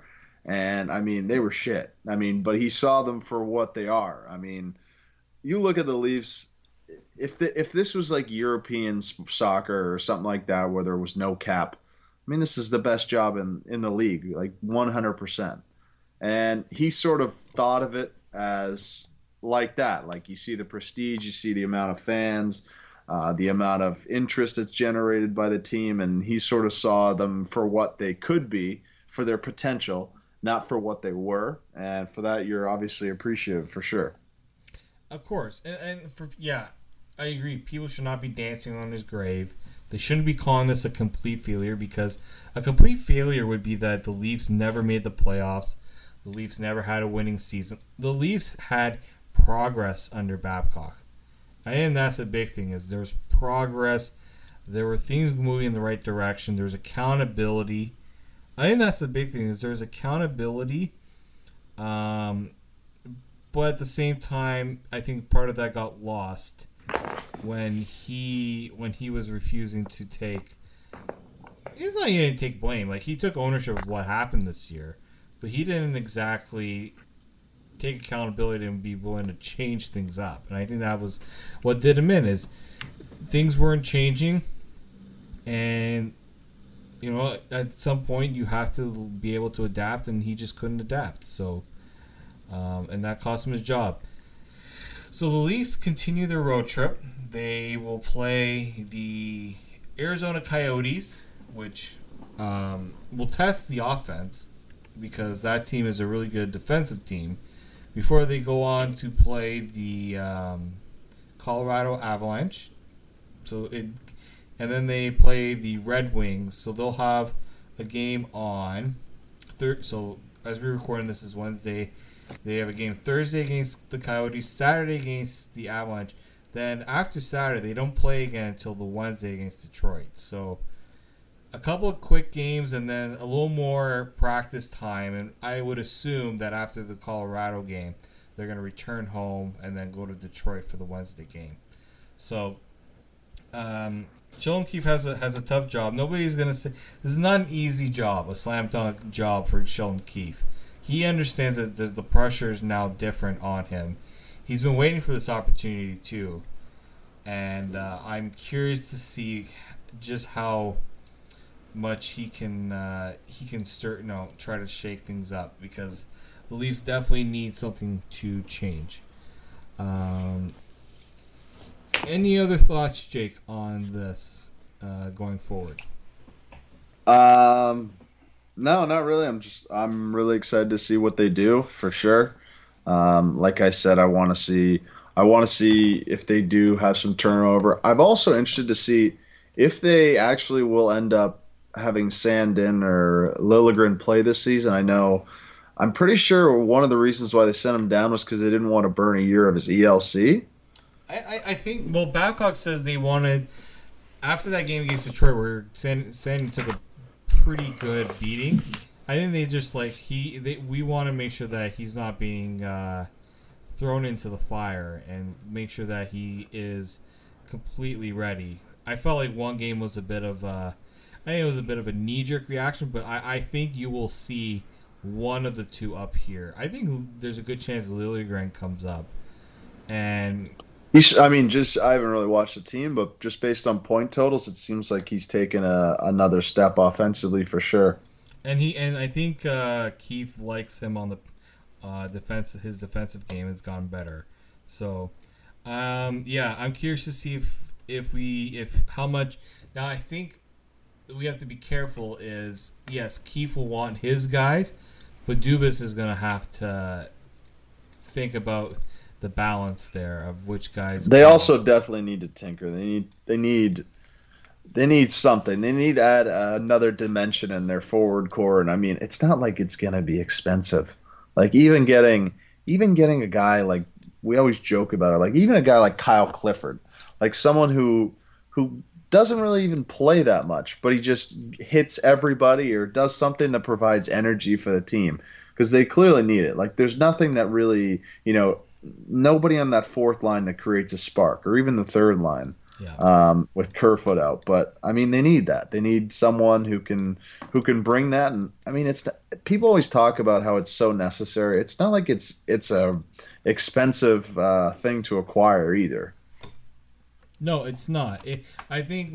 And I mean, they were shit. I mean, but he saw them for what they are. I mean, you look at the Leafs. If this was like European soccer or something like that, where there was no cap, I mean, this is the best job in the league, like 100%. And he sort of thought of it as like that. Like you see the prestige, you see the amount of fans, the amount of interest that's generated by the team, and he sort of saw them for what they could be, for their potential, not for what they were. And for that, you're obviously appreciative for sure. Of course, and for I agree. People should not be dancing on his grave. They shouldn't be calling this a complete failure, because a complete failure would be that the Leafs never made the playoffs. The Leafs never had a winning season. The Leafs had progress under Babcock. I think that's the big thing, is there's progress. There were things moving in the right direction. There's accountability. I think that's the big thing, is there's accountability. But at the same time, I think part of that got lost when he was refusing to take. It's not he didn't take blame. Like, he took ownership of what happened this year, but he didn't exactly take accountability and be willing to change things up. And I think that was what did him in, is things weren't changing, and at some point you have to be able to adapt, and he just couldn't adapt. So, and that cost him his job. So the Leafs continue their road trip. They will play the Arizona Coyotes, which will test the offense, because that team is a really good defensive team, before they go on to play the Colorado Avalanche. And then they play the Red Wings. So they'll have a game on So as we're recording, this is Wednesday. They have a game Thursday against the Coyotes, Saturday against the Avalanche. Then after Saturday, they don't play again until the Wednesday against Detroit. So a couple of quick games and then a little more practice time. And I would assume that after the Colorado game, they're going to return home and then go to Detroit for the Wednesday game. So Sheldon Keefe has a tough job. Nobody's going to say this is not an easy job, a slam dunk job for Sheldon Keefe. He understands that the pressure is now different on him. He's been waiting for this opportunity too, and I'm curious to see just how much he can try to shake things up, because the Leafs definitely need something to change. Any other thoughts, Jake, on this going forward? No, not really. I'm really excited to see what they do, for sure. Like I said, I want to see if they do have some turnover. I'm also interested to see if they actually will end up having Sandin or Liljegren play this season. I'm pretty sure one of the reasons why they sent him down was because they didn't want to burn a year of his ELC. I think, Babcock says they wanted, after that game against Detroit where Sandin took a pretty good beating, I think they just we want to make sure that he's not being thrown into the fire, and make sure that he is completely ready. I felt like one game was a bit of a knee-jerk reaction, but I think you will see one of the two up here. I think there's a good chance Liljegren comes up, and I haven't really watched the team, but just based on point totals, it seems like he's taken another step offensively for sure. And I think Keefe likes him on the defense. His defensive game has gone better. So, I'm curious to see if how much. Now, I think we have to be careful. Is yes, Keefe will want his guys, but Dubas is going to have to think about the balance there of which guys. They also definitely need to tinker. They need something. They need to add another dimension in their forward core. And it's not like it's gonna be expensive. Like even getting a guy, like we always joke about it, like even a guy like Kyle Clifford, like someone who doesn't really even play that much, but he just hits everybody or does something that provides energy for the team, because they clearly need it. Like there's nothing that really, nobody on that fourth line that creates a spark, or even the third line. with Kerfoot out. But I mean, they need that. They need someone who can bring that. And I mean, people always talk about how it's so necessary. It's not like it's a expensive thing to acquire either. No, it's not. I think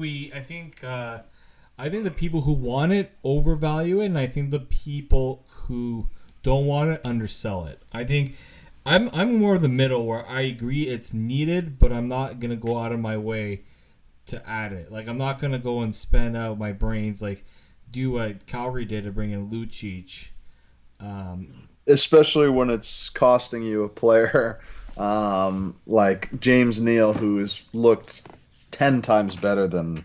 the people who want it overvalue it, and I think the people who don't want it undersell it. I think I'm more of the middle where I agree it's needed, but I'm not gonna go out of my way to add it. Like I'm not gonna go and spend out my brains like do what Calgary did to bring in Lucic. Especially when it's costing you a player like James Neal, who's looked 10 times better than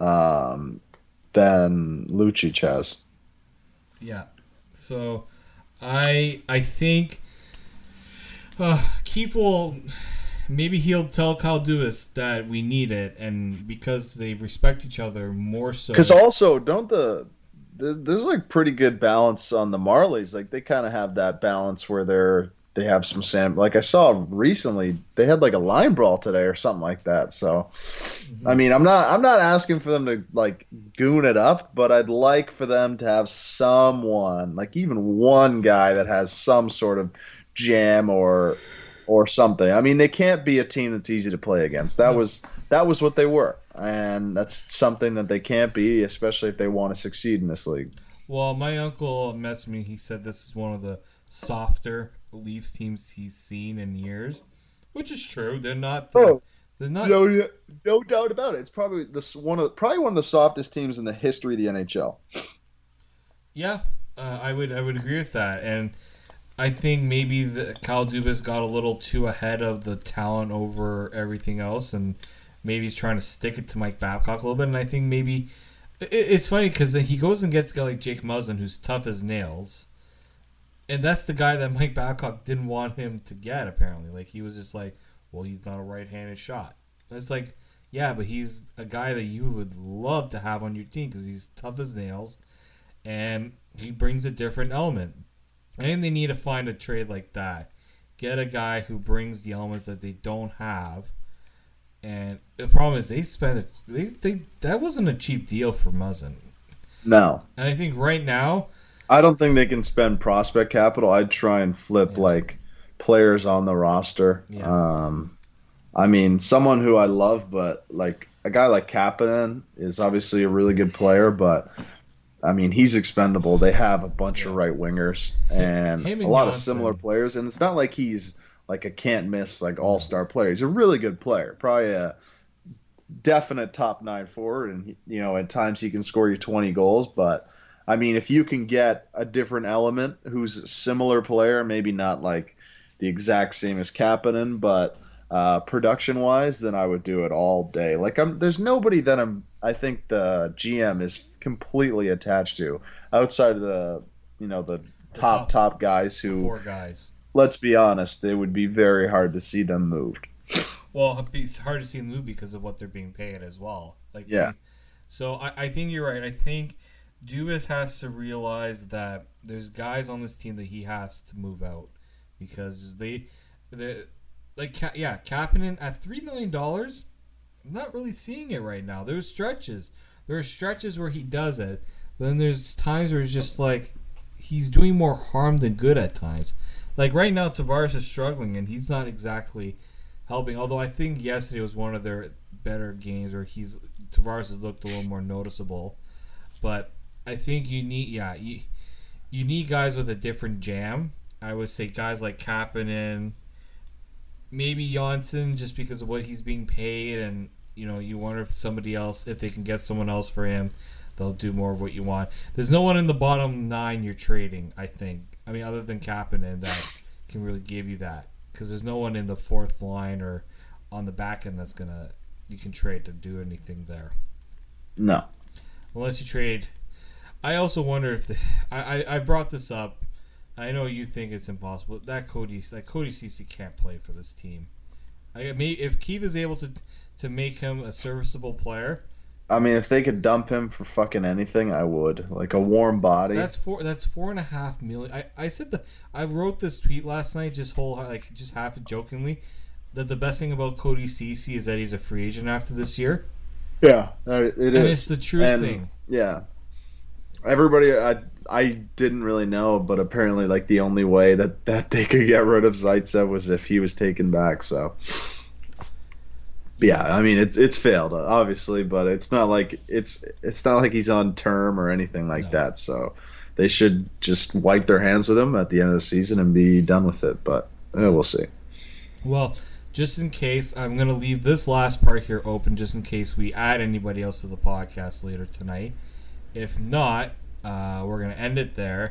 Lucic has. Yeah. So I think Keefe will maybe he'll tell Kyle Dubas that we need it, and because they respect each other more so. Because also, there's like pretty good balance on the Marlies. Like they kind of have that balance where they have some Sam. Like I saw recently, they had like a line brawl today or something like that. So, I mean, I'm not asking for them to like goon it up, but I'd like for them to have someone, like even one guy that has some sort of jam or something. I mean, they can't be a team that's easy to play against. That was what they were, and that's something that they can't be, especially if they want to succeed in this league. Well, my uncle messaged me. He said this is one of the softer Leafs teams he's seen in years, which is true. They're not. They're not. No doubt about it. It's probably one of the softest teams in the history of the NHL. Yeah, I would agree with that, and I think maybe Kyle Dubas got a little too ahead of the talent over everything else, and maybe he's trying to stick it to Mike Babcock a little bit. And I think maybe it's funny because he goes and gets a guy like Jake Muzzin, who's tough as nails. And that's the guy that Mike Babcock didn't want him to get, apparently. Like, he was just like, well, he's not a right-handed shot. And it's like, yeah, but he's a guy that you would love to have on your team because he's tough as nails, and he brings a different element. I think they need to find a trade like that. Get a guy who brings the elements that they don't have. And the problem is that wasn't a cheap deal for Muzzin. No. And I think right now, I don't think they can spend prospect capital. I'd try and flip like players on the roster. Yeah. I mean, someone who I love, but like a guy like Kapanen is obviously a really good player, but I mean, he's expendable. They have a bunch of right wingers and a lot of similar players, and it's not like he's like a can't miss like all-star player. He's a really good player, probably a definite top 9 forward, and at times he can score you 20 goals, but I mean, if you can get a different element who's a similar player, maybe not like the exact same as Kapanen, but production-wise, then I would do it all day. Like, there's nobody that I think the GM is completely attached to outside of the top guys who. 4 guys. Let's be honest, it would be very hard to see them moved. Well, it's hard to see them move because of what they're being paid as well. So I think you're right. I think Dubas has to realize that there's guys on this team that he has to move out because Kapanen at $3 million. I'm not really seeing it right now. There are stretches where he does it, but then there's times where it's just like he's doing more harm than good at times. Like right now, Tavares is struggling and he's not exactly helping. Although I think yesterday was one of their better games where Tavares has looked a little more noticeable, but I think you need guys with a different jam. I would say guys like Kapanen, maybe Johnsson, just because of what he's being paid, and you wonder if they can get someone else for him, they'll do more of what you want. There's no one in the bottom 9 you're trading, I think. I mean, other than Kapanen that can really give you that, because there's no one in the 4th line or on the back end you can trade to do anything there. No, unless you trade. I also wonder if I brought this up. I know you think it's impossible. Cody Ceci can't play for this team. If Keefe is able to make him a serviceable player. I mean, if they could dump him for fucking anything, I would. Like a warm body. That's $4.5 million. I wrote this tweet last night, just half jokingly. that the best thing about Cody Ceci is that he's a free agent after this year. Yeah, it is. And it's the truest thing. Yeah. Everybody, I didn't really know, but apparently, like, the only way that they could get rid of Zaitsev was if he was taken back. So, yeah, I mean, it's failed obviously, but it's not like he's on term or anything like that. So, they should just wipe their hands with him at the end of the season and be done with it. But we'll see. Well, just in case, I'm going to leave this last part here open, just in case we add anybody else to the podcast later tonight. If not, we're going to end it there.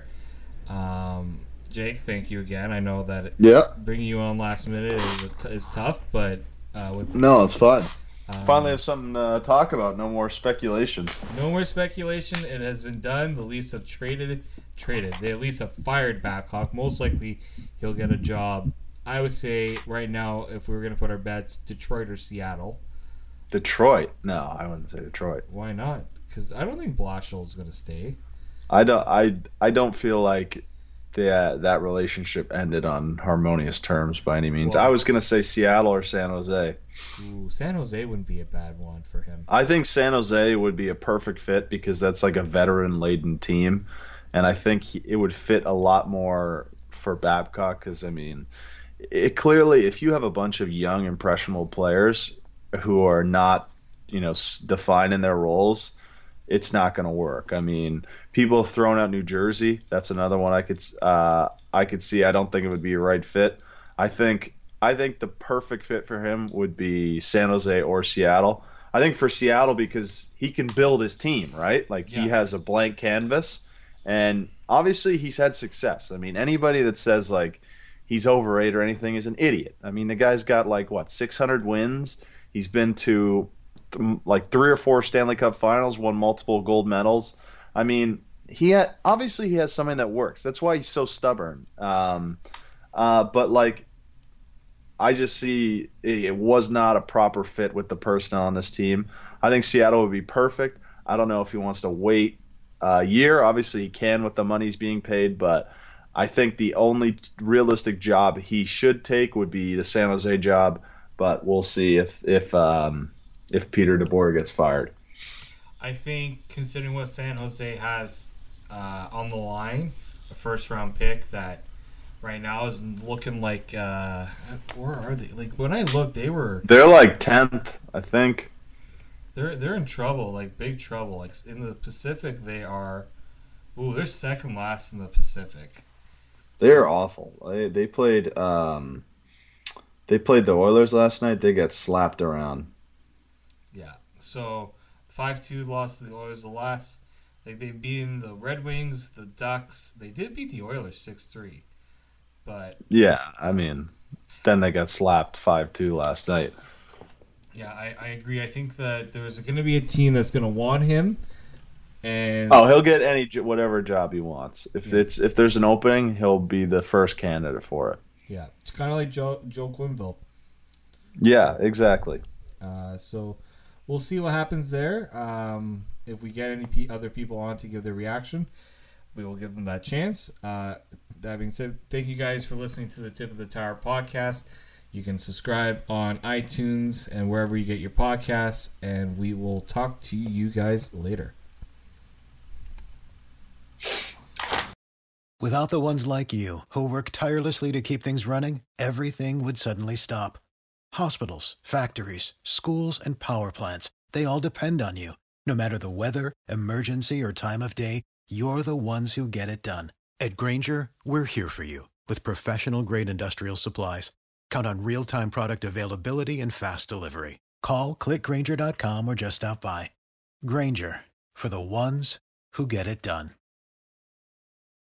Jake, thank you again. I know that bringing you on last minute is tough, but no, it's fun. Finally have something to talk about. No more speculation. No more speculation. It has been done. The Leafs have traded. They at least have fired Babcock. Most likely he'll get a job. I would say right now, if we were going to put our bets, Detroit or Seattle. Detroit? No, I wouldn't say Detroit. Why not? Because I don't think Blashill is going to stay. I don't feel like that relationship ended on harmonious terms by any means. Well, I was going to say Seattle or San Jose. Ooh, San Jose wouldn't be a bad one for him. I think San Jose would be a perfect fit because that's like a veteran-laden team, and I think it would fit a lot more for Babcock because, I mean, clearly if you have a bunch of young, impressionable players who are not, defined in their roles, it's not going to work. I mean, people have thrown out New Jersey. That's another one I could see. I don't think it would be a right fit. I think the perfect fit for him would be San Jose or Seattle. I think for Seattle because he can build his team, right? Like he has a blank canvas, and obviously he's had success. I mean, anybody that says like he's overrated or anything is an idiot. I mean, the guy's got 600 wins. He's been to 3 or 4 Stanley Cup Finals, won multiple gold medals. I mean, obviously he has something that works. That's why he's so stubborn. But I just see it was not a proper fit with the personnel on this team. I think Seattle would be perfect. I don't know if he wants to wait a year. Obviously he can with the money he's being paid, but I think the only realistic job he should take would be the San Jose job. But we'll see if Peter DeBoer gets fired. I think considering what San Jose has on the line, a first-round pick that right now is looking like where are they? Like when I looked, they're 10th, I think. They're in trouble, big trouble. Like in the Pacific, they're second last in the Pacific. They're awful. They played the Oilers last night. They got slapped around. Yeah. So 5-2 loss to the Oilers. The last, they've beaten the Red Wings, the Ducks. They did beat the Oilers 6-3, but yeah, I mean, then they got slapped 5-2 last night. Yeah, I agree. I think that there's going to be a team that's going to want him, and he'll get whatever job he wants. If there's an opening, he'll be the first candidate for it. Yeah, it's kind of like Joe Quenneville. Yeah, exactly. So we'll see what happens there. If we get any other people on to give their reaction, we will give them that chance. That being said, thank you guys for listening to the Tip of the Tower podcast. You can subscribe on iTunes and wherever you get your podcasts, and we will talk to you guys later. Without the ones like you, who work tirelessly to keep things running, everything would suddenly stop. Hospitals, factories, schools, and power plants, they all depend on you. No matter the weather, emergency, or time of day, you're the ones who get it done. At Grainger, we're here for you with professional-grade industrial supplies. Count on real-time product availability and fast delivery. Call, click Grainger.com, or just stop by. Grainger, for the ones who get it done.